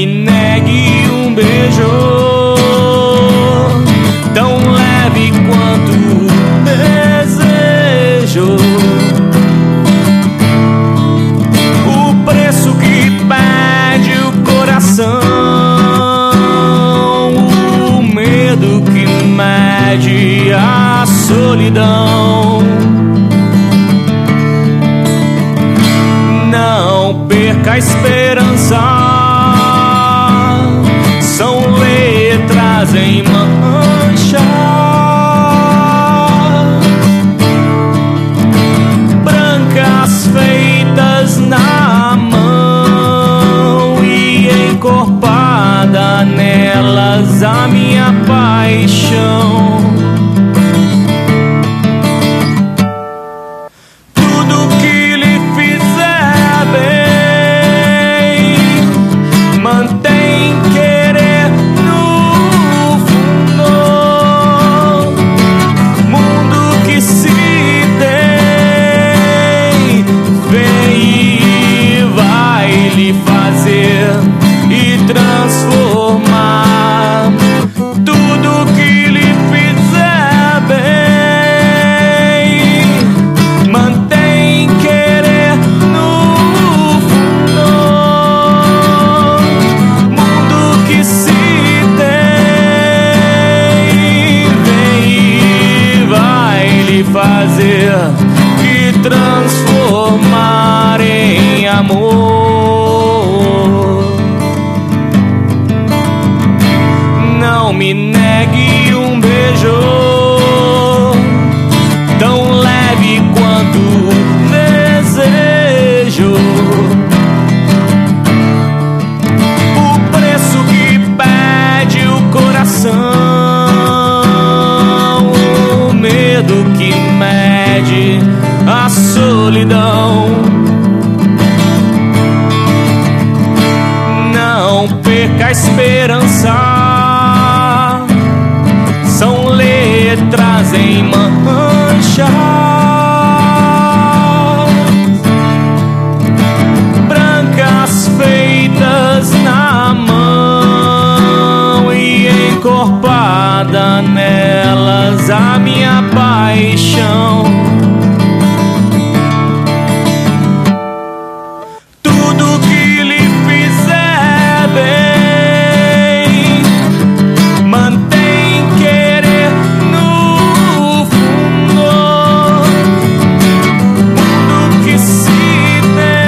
me negue um beijo tão leve quanto desejo. O preço que pede o coração, o medo que mede a solidão. Não perca a esperança, são letras em mancha, brancas feitas na mão e encorpada nelas a minha paixão. Transformar tudo que lhe fizer bem, mantém querer no fundo. Mundo que se tem, vem e vai lhe fazer e transformar em amor. Não me negue um beijo tão leve quanto desejo. O preço que pede o coração, o medo que mede a solidão. Não perca a esperança, são letras em mancha, brancas feitas na mão e encorpada nelas a minha paixão. Tudo que lhe fizer bem, mantém querer no fundo. Mundo que se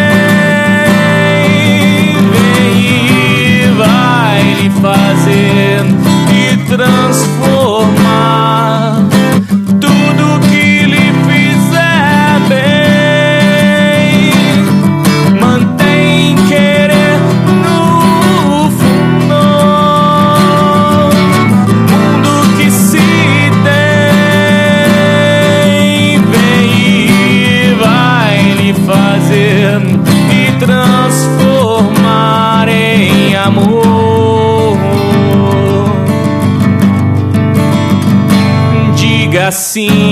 tem, vem e vai lhe fazer e transformar tudo que lhe fizer bem, mantém querer no fundo. Mundo que se tem, vem e vai lhe fazer e transformar em amor. Diga sim